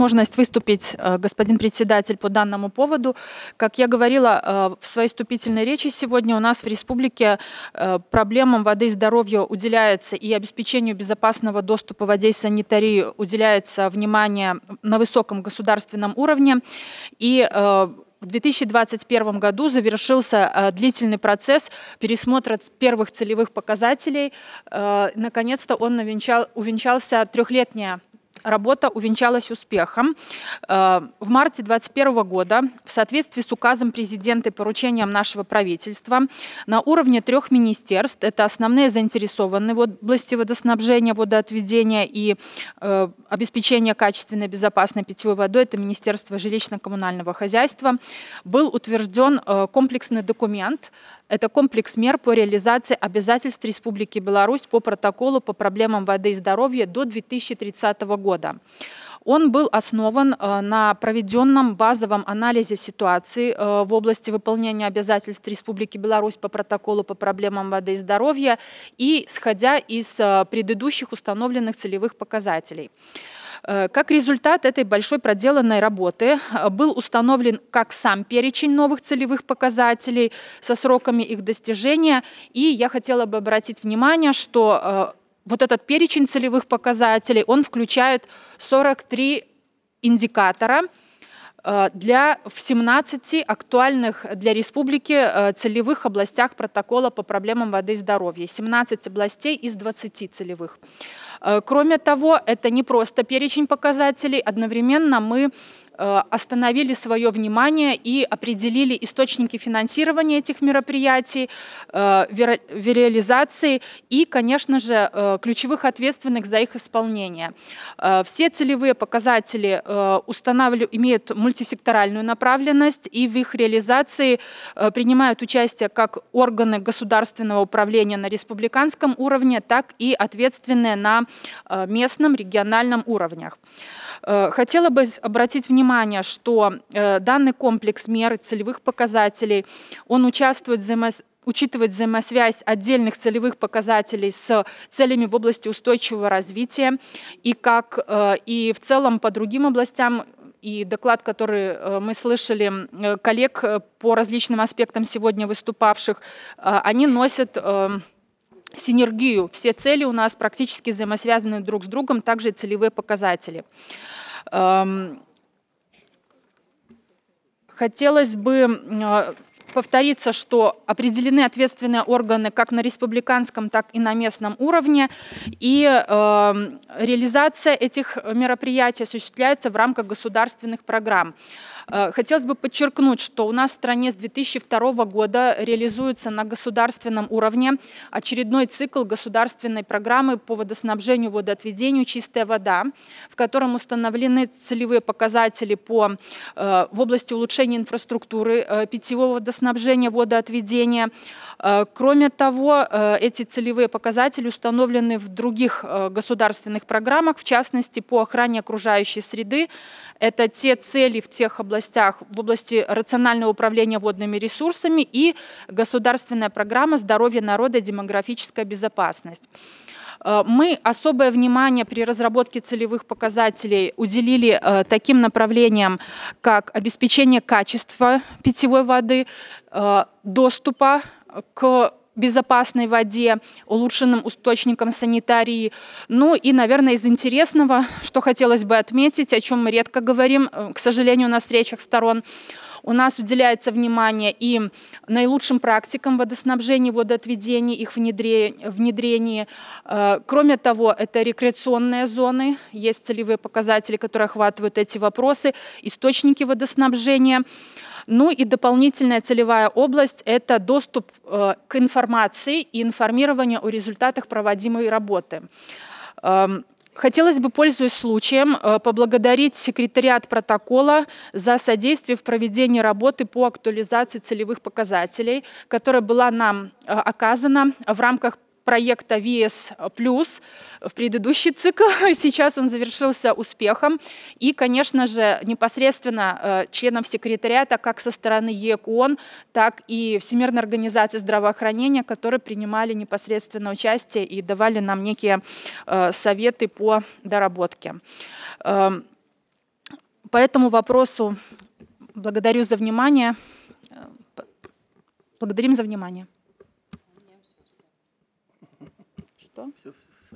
Возможность выступить, господин председатель, по данному поводу. Как я говорила в своей вступительной речи сегодня, у нас в республике проблемам воды и здоровья уделяется и обеспечению безопасного доступа к воде и санитарии уделяется внимание на высоком государственном уровне. И в 2021 году завершился длительный процесс пересмотра первых целевых показателей. Наконец-то он увенчался трехлетняя работа увенчалась успехом. В марте 2021 года в соответствии с указом президента и поручением нашего правительства на уровне 3 министерств, это основные заинтересованные в области водоснабжения, водоотведения и обеспечения качественной безопасной питьевой водой, это Министерство жилищно-коммунального хозяйства, был утвержден комплексный документ. Это комплекс мер по реализации обязательств Республики Беларусь по протоколу по проблемам воды и здоровья до 2030 года. Он был основан на проведенном базовом анализе ситуации в области выполнения обязательств Республики Беларусь по протоколу по проблемам воды и здоровья и исходя из предыдущих установленных целевых показателей. Как результат этой большой проделанной работы был установлен как сам перечень новых целевых показателей со сроками их достижения. И я хотела бы обратить внимание, что вот этот перечень целевых показателей, он включает 43 индикатора в 17 актуальных для республики целевых областях протокола по проблемам воды и здоровья. 17 областей из 20 целевых. Кроме того, это не просто перечень показателей, одновременно мы остановили свое внимание и определили источники финансирования этих мероприятий, реализации и, конечно же, ключевых ответственных за их исполнение. Все целевые показатели имеют мультисекторальную направленность, и в их реализации принимают участие как органы государственного управления на республиканском уровне, так и ответственные на местном, региональном уровнях. Хотела бы обратить внимание, что данный комплекс мер и целевых показателей, он учитывает взаимосвязь отдельных целевых показателей с целями в области устойчивого развития и в целом по другим областям. И доклад, который мы слышали коллег по различным аспектам сегодня выступавших, они носят синергию. Все цели у нас практически взаимосвязаны друг с другом, также и целевые показатели. Хотелось бы повториться, что определены ответственные органы как на республиканском, так и на местном уровне, и реализация этих мероприятий осуществляется в рамках государственных программ. Хотелось бы подчеркнуть, что у нас в стране с 2002 года реализуется на государственном уровне очередной цикл государственной программы по водоснабжению, водоотведению «Чистая вода», в котором установлены целевые показатели в области улучшения инфраструктуры питьевого водоснабжения, водоотведения. Кроме того, эти целевые показатели установлены в других государственных программах, в частности, по охране окружающей среды. Это те цели в тех областях, в области рационального управления водными ресурсами и государственная программа «Здоровье народа и демографическая безопасность». Мы особое внимание при разработке целевых показателей уделили таким направлениям, как обеспечение качества питьевой воды, доступа к безопасной воде, улучшенным источникам санитарии. Ну и, наверное, из интересного, что хотелось бы отметить, о чем мы редко говорим, к сожалению, на встречах сторон, у нас уделяется внимание и наилучшим практикам водоснабжения, водоотведения, их внедрении. Кроме того, это рекреационные зоны, есть целевые показатели, которые охватывают эти вопросы, источники водоснабжения. Ну и дополнительная целевая область – это доступ к информации и информирование о результатах проводимой работы. Хотелось бы, пользуясь случаем, поблагодарить секретариат протокола за содействие в проведении работы по актуализации целевых показателей, которая была нам оказана в рамках проекта ВИЭС Плюс в предыдущий цикл. Сейчас он завершился успехом. И, конечно же, непосредственно членов секретариата как со стороны ЕКОН, так и Всемирной организации здравоохранения, которые принимали непосредственно участие и давали нам некие советы по доработке. По этому вопросу благодарю за внимание. Благодарим за внимание. Что?